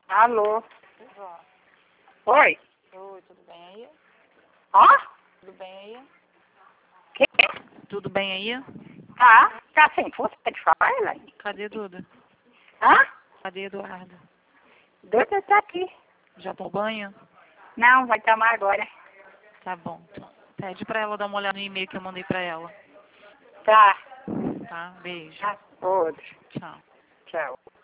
Alô? Vó. Oi? Oi, tudo bem aí? Ó? Tudo bem aí? Que? Tudo bem aí? Tá sem força de falar, Elaine? Cadê Duda? Hã? Cadê Eduardo? Duda tá aqui. Já tomou banho? Não, vai tomar agora. Tá bom. Pede pra ela dar uma olhada no e-mail que eu mandei pra ela. Tá. Tá? Beijo. Tá. Outro. Tchau. Tchau.